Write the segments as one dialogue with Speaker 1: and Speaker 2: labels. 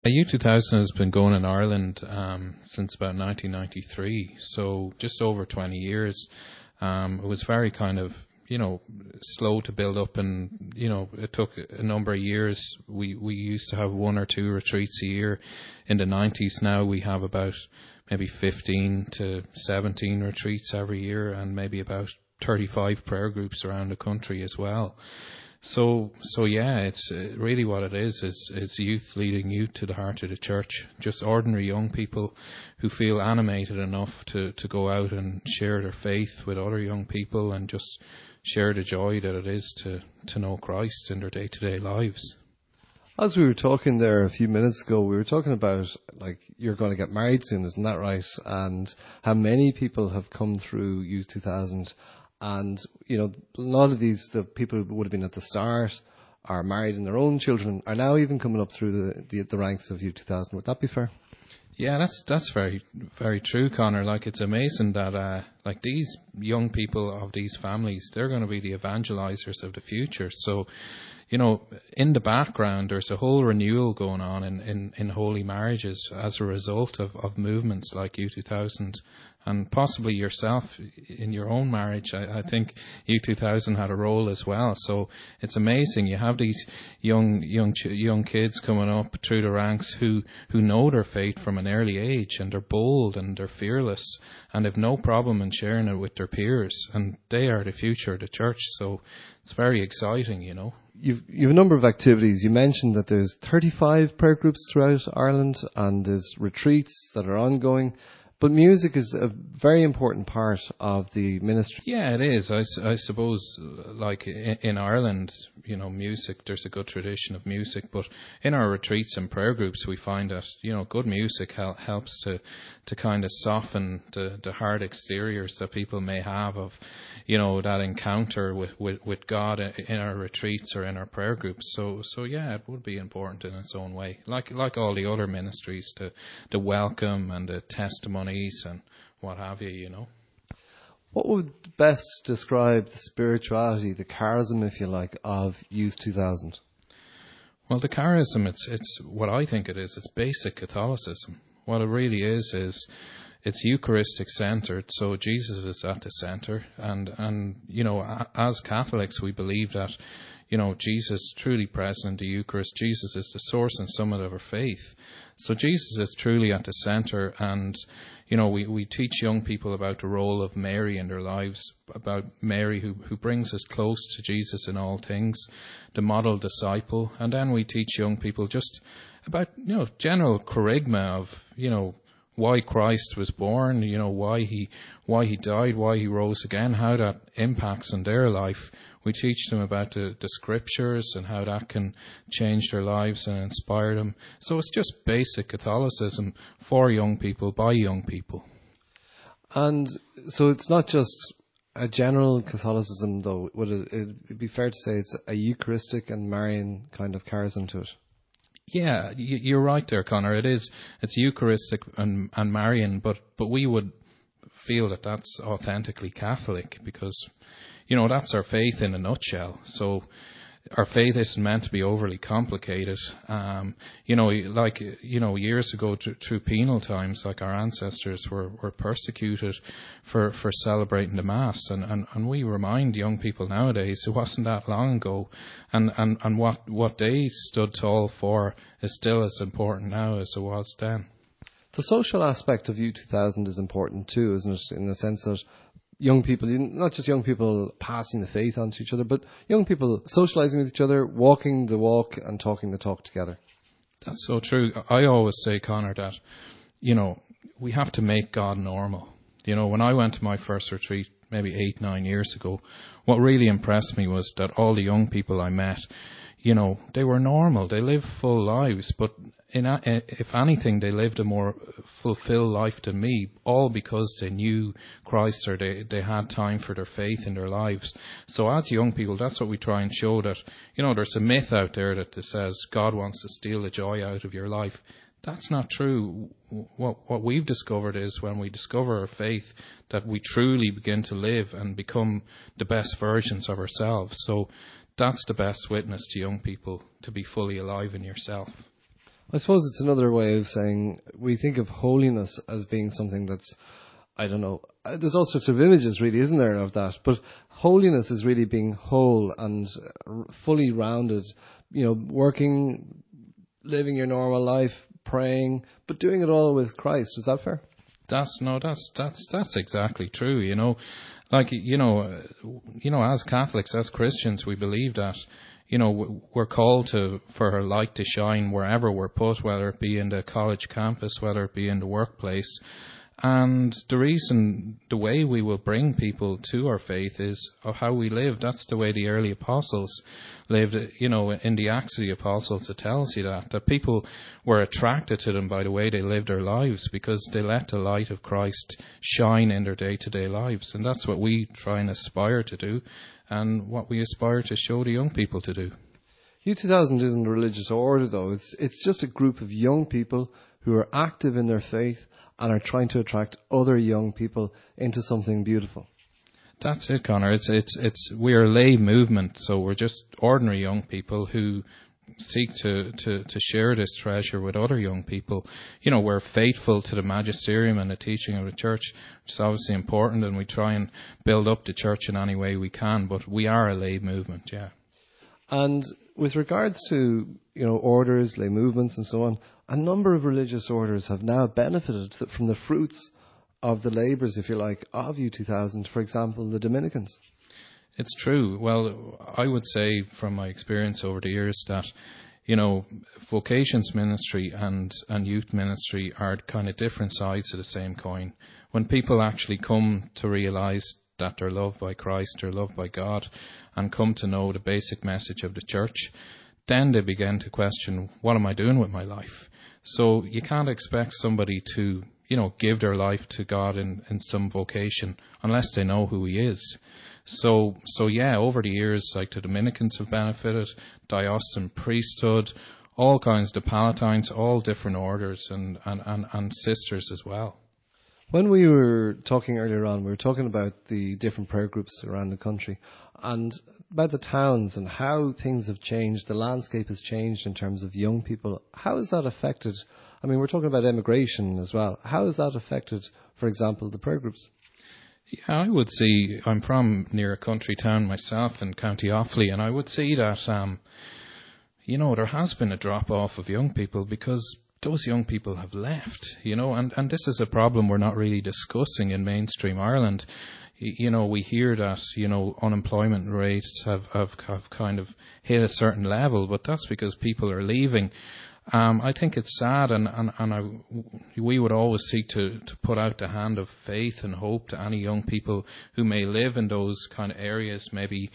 Speaker 1: U2000 has been going in Ireland since about 1993, so just over 20 years. It was very kind of, slow to build up, and, it took a number of years. We used to have one or two retreats a year. In the 90s now we have about maybe 15 to 17 retreats every year, and maybe about 35 prayer groups around the country as well. So yeah, it's really what it is youth leading youth to the heart of the church. Just ordinary young people who feel animated enough to go out and share their faith with other young people, and just share the joy that it is to know Christ in their day-to-day lives.
Speaker 2: As we were talking there a few minutes ago, we were talking about, like, you're going to get married soon, isn't that right? And how many people have come through Youth 2000. And, a lot of the people who would have been at the start are married, and their own children are now even coming up through the ranks of Youth 2000. Would that be fair?
Speaker 1: Yeah, that's very, very true, Conor. Like, it's amazing that, these young people of these families, they're going to be the evangelizers of the future. So, in the background, there's a whole renewal going on in holy marriages as a result of movements like U2000, and possibly yourself in your own marriage. I think U2000 had a role as well. So it's amazing. You have these young kids coming up through the ranks who know their faith from an early age, and they're bold and they're fearless, and they've no problem in sharing it with their peers, and they are the future of the church. So it's very exciting,
Speaker 2: You've a number of activities. You mentioned that there's 35 prayer groups throughout Ireland, and there's retreats that are ongoing. But music is a very important part of the ministry.
Speaker 1: Yeah, it is. I suppose, like in Ireland, music, there's a good tradition of music. But in our retreats and prayer groups, we find that, good music helps to kind of soften the hard exteriors that people may have of, that encounter with God in our retreats or in our prayer groups. So yeah, it would be important in its own way. Like all the other ministries, the welcome and the testimony and what have you,
Speaker 2: What would best describe the spirituality, the charism, if you like, of Youth 2000?
Speaker 1: Well, the charism, it's what I think it is. It's basic Catholicism. What it really is it's Eucharistic centered. So Jesus is at the center, and as Catholics, we believe that Jesus truly present in the Eucharist. Jesus is the source and summit of our faith. So Jesus is truly at the center, and we teach young people about the role of Mary in their lives, about Mary who brings us close to Jesus in all things, the model disciple. And then we teach young people just about general charisma of why Christ was born, why he died, why he rose again, how that impacts on their life. We teach them about the scriptures and how that can change their lives and inspire them. So it's just basic Catholicism for young people, by young people.
Speaker 2: And so it's not just a general Catholicism, though. Would it be fair to say it's a Eucharistic and Marian kind of charism to it?
Speaker 1: Yeah, you're right there, Conor. It's Eucharistic and Marian, but we would feel that that's authentically Catholic, because that's our faith in a nutshell. So our faith isn't meant to be overly complicated. Years ago through penal times, like our ancestors were persecuted for celebrating the Mass, and we remind young people nowadays it wasn't that long ago, and what they stood tall for is still as important now as it was then.
Speaker 2: The social aspect of U2000 is important too, isn't it? In the sense that young people, not just young people passing the faith on to each other, but young people socializing with each other, walking the walk and talking the talk together.
Speaker 1: That's so true. I always say, Conor, that, we have to make God normal. When I went to my first retreat, maybe 8-9 years ago, what really impressed me was that all the young people I met, they were normal. They lived full lives, but if anything, they lived a more fulfilled life than me, all because they knew Christ, or they had time for their faith in their lives. So as young people, that's what we try and show, that, there's a myth out there that says God wants to steal the joy out of your life. That's not true. What we've discovered is when we discover our faith, that we truly begin to live and become the best versions of ourselves. So that's the best witness to young people, to be fully alive in yourself.
Speaker 2: I suppose it's another way of saying we think of holiness as being something that's, I don't know, there's all sorts of images really, isn't there, of that? But holiness is really being whole and fully rounded, working, living your normal life, praying, but doing it all with Christ. Is that fair?
Speaker 1: That's exactly true. As Catholics, as Christians, we believe that, we're called for our light to shine wherever we're put, whether it be in the college campus, whether it be in the workplace. And the way we will bring people to our faith is of how we live. That's the way the early apostles lived. In the Acts of the Apostles, it tells you that people were attracted to them by the way they lived their lives, because they let the light of Christ shine in their day-to-day lives. And that's what we try and aspire to do, and what we aspire to show the young people to do.
Speaker 2: U2000 isn't a religious order, though. It's just a group of young people who are active in their faith and are trying to attract other young people into something beautiful.
Speaker 1: That's it, Conor. We're a lay movement, so we're just ordinary young people who seek to share this treasure with other young people. We're faithful to the magisterium and the teaching of the church, which is obviously important, and we try and build up the church in any way we can, but we are a lay movement, yeah.
Speaker 2: And with regards to, orders, lay movements and so on, a number of religious orders have now benefited from the fruits of the labours, if you like, of U2000, for example, the Dominicans.
Speaker 1: It's true. Well, I would say from my experience over the years that, vocations ministry and youth ministry are kind of different sides of the same coin. When people actually come to realise that they're loved by Christ, they're loved by God, and come to know the basic message of the church, then they begin to question, what am I doing with my life? So you can't expect somebody to, give their life to God in some vocation unless they know who He is. So yeah, over the years, like the Dominicans have benefited, diocesan priesthood, all kinds of Palatines, all different orders and sisters as well.
Speaker 2: When we were talking earlier on, we were talking about the different prayer groups around the country and about the towns and how things have changed. The landscape has changed in terms of young people. How has that affected? I mean, we're talking about immigration as well. How has that affected, for example, the prayer groups?
Speaker 1: Yeah, I would see, I'm from near a country town myself in County Offaly, and I would see that, there has been a drop-off of young people because those young people have left, and this is a problem we're not really discussing in mainstream Ireland. We hear that, unemployment rates have kind of hit a certain level, but that's because people are leaving. I think it's sad, we would always seek to put out the hand of faith and hope to any young people who may live in those kind of areas, maybe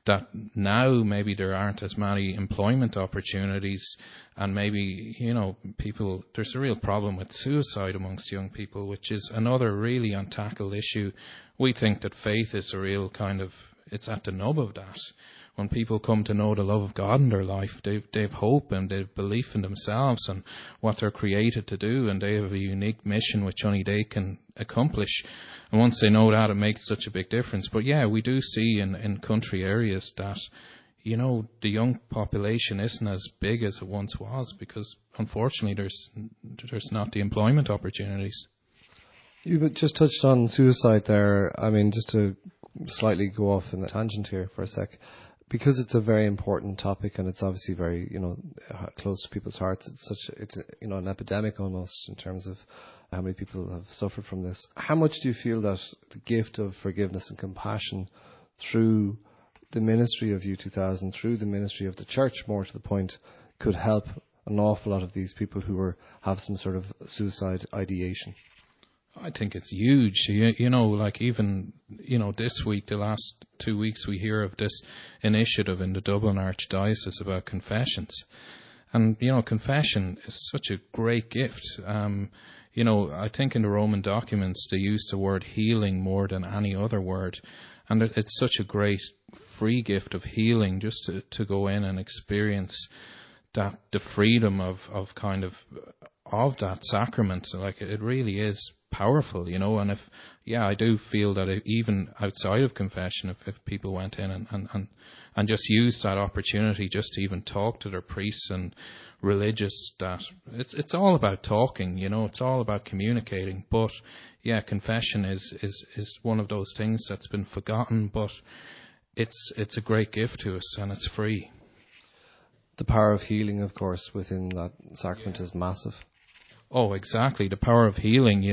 Speaker 1: there aren't as many employment opportunities, and maybe, there's a real problem with suicide amongst young people, which is another really untackled issue. We think that faith is a real it's at the nub of that. When people come to know the love of God in their life, they've hope and they've belief in themselves and what they're created to do, and they have a unique mission which only they can accomplish. And once they know that, it makes such a big difference. But yeah, we do see in country areas that, the young population isn't as big as it once was because, unfortunately, there's not the employment opportunities.
Speaker 2: You just touched on suicide there. I mean, just to slightly go off in a tangent here for a sec, because it's a very important topic and it's obviously very, close to people's hearts. It's an epidemic almost in terms of how many people have suffered from this. How much do you feel that the gift of forgiveness and compassion through the ministry of U2000, through the ministry of the church, more to the point, could help an awful lot of these people who have some sort of suicide ideation?
Speaker 1: I think it's huge. Even this week, the last 2 weeks, we hear of this initiative in the Dublin Archdiocese about confessions. And, confession is such a great gift. I think in the Roman documents, they use the word healing more than any other word. And it's such a great free gift of healing just to go in and experience the freedom of that sacrament. Like, it really is powerful, and I do feel that even outside of confession, if people went in and just used that opportunity just to even talk to their priests and religious, that it's all about talking, it's all about communicating. But confession is one of those things that's been forgotten, but it's a great gift to us, and it's free.
Speaker 2: The power of healing, of course, within that sacrament is massive.
Speaker 1: Oh, exactly. The power of healing,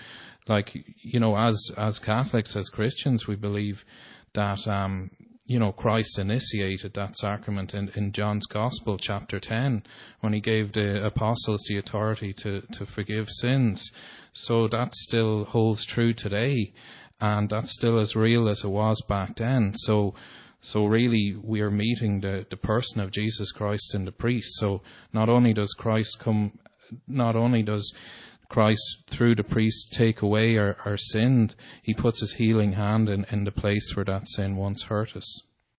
Speaker 1: as Catholics, as Christians, we believe that, Christ initiated that sacrament in John's Gospel, chapter 10, when he gave the apostles the authority to forgive sins. So that still holds true today, and that's still as real as it was back then. So really, we are meeting the person of Jesus Christ in the priest. So not only does Christ through the priest take away our sin, he puts his healing hand in the place where that sin once hurt us.